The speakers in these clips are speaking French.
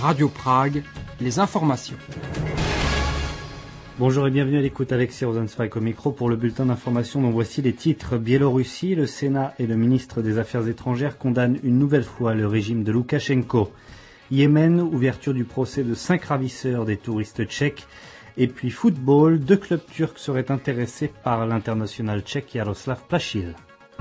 Radio Prague, les informations. Bonjour et bienvenue à l'écoute, Alexis Rosenzweig au micro pour le bulletin d'information dont voici les titres. Biélorussie, le Sénat et le ministre des Affaires étrangères condamnent une nouvelle fois le régime de Loukachenko. Yémen, ouverture du procès de 5 ravisseurs des touristes tchèques. Et puis football, 2 clubs turcs seraient intéressés par l'international tchèque Jaroslav Plachil.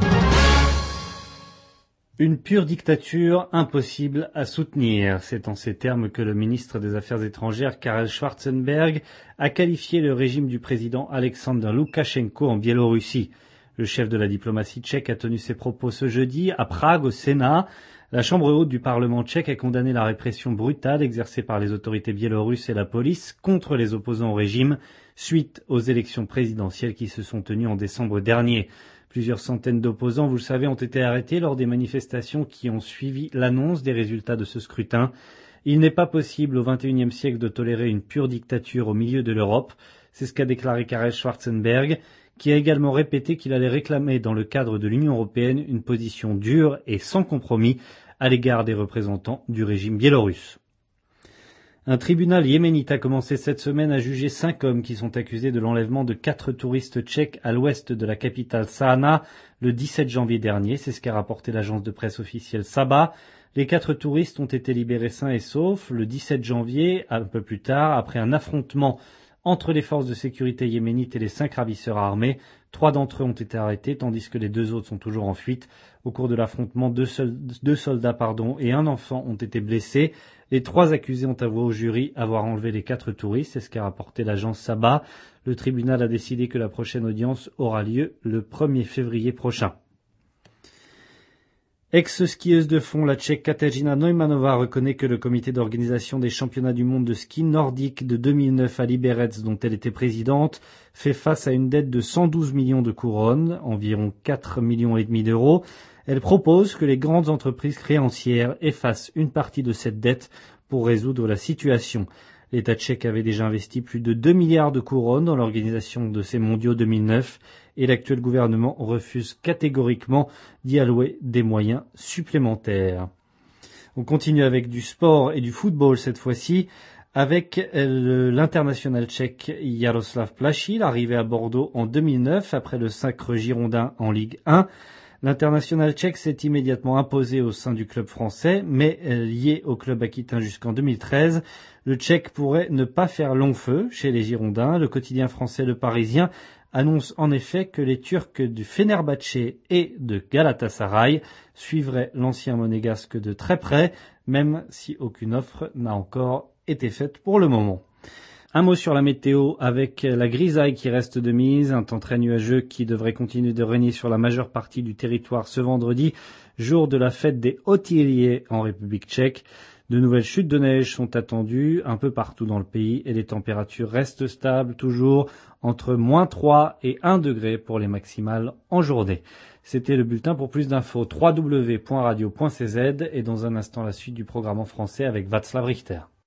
Une pure dictature impossible à soutenir. C'est en ces termes que le ministre des Affaires étrangères, Karel Schwarzenberg, a qualifié le régime du président Alexander Loukachenko en Biélorussie. Le chef de la diplomatie tchèque a tenu ses propos ce jeudi à Prague, au Sénat. La Chambre haute du Parlement tchèque a condamné la répression brutale exercée par les autorités biélorusses et la police contre les opposants au régime suite aux élections présidentielles qui se sont tenues en décembre dernier. Plusieurs centaines d'opposants, vous le savez, ont été arrêtés lors des manifestations qui ont suivi l'annonce des résultats de ce scrutin. Il n'est pas possible au XXIe siècle de tolérer une pure dictature au milieu de l'Europe. C'est ce qu'a déclaré Karel Schwarzenberg, qui a également répété qu'il allait réclamer dans le cadre de l'Union européenne une position dure et sans compromis à l'égard des représentants du régime biélorusse. Un tribunal yéménite a commencé cette semaine à juger 5 hommes qui sont accusés de l'enlèvement de 4 touristes tchèques à l'ouest de la capitale Sahana le 17 janvier dernier. C'est ce qu'a rapporté l'agence de presse officielle Saba. Les 4 touristes ont été libérés sains et saufs le 17 janvier, un peu plus tard, après un affrontement entre les forces de sécurité yéménites et les 5 ravisseurs armés. 3 d'entre eux ont été arrêtés, tandis que les 2 autres sont toujours en fuite. Au cours de l'affrontement, 2 soldats et un enfant ont été blessés. Les 3 accusés ont avoué au jury avoir enlevé les 4 touristes, c'est ce qu'a rapporté l'agence Saba. Le tribunal a décidé que la prochaine audience aura lieu le 1er février prochain. Ex-skieuse de fond, la Tchèque Kateřina Neumannová reconnaît que le comité d'organisation des championnats du monde de ski nordique de 2009 à Liberec, dont elle était présidente, fait face à une dette de 112 millions de couronnes, environ 4,5 millions d'euros. Elle propose que les grandes entreprises créancières effacent une partie de cette dette pour résoudre la situation. L'État tchèque avait déjà investi plus de 2 milliards de couronnes dans l'organisation de ces mondiaux 2009 et l'actuel gouvernement refuse catégoriquement d'y allouer des moyens supplémentaires. On continue avec du sport et du football cette fois-ci, avec l'international tchèque Jaroslav Plachil, arrivé à Bordeaux en 2009 après le sacre girondin en Ligue 1. L'international tchèque s'est immédiatement imposé au sein du club français, mais lié au club aquitain jusqu'en 2013. Le Tchèque pourrait ne pas faire long feu chez les Girondins. Le quotidien français Le Parisien annonce en effet que les Turcs du Fenerbahçe et de Galatasaray suivraient l'ancien monégasque de très près, même si aucune offre n'a encore été faite pour le moment. Un mot sur la météo avec la grisaille qui reste de mise, un temps très nuageux qui devrait continuer de régner sur la majeure partie du territoire ce vendredi, jour de la fête des Otiliers en République tchèque. De nouvelles chutes de neige sont attendues un peu partout dans le pays et les températures restent stables toujours entre -3 et 1 degré pour les maximales en journée. C'était le bulletin. Pour plus d'infos, www.radio.cz et dans un instant la suite du programme en français avec Václav Richter.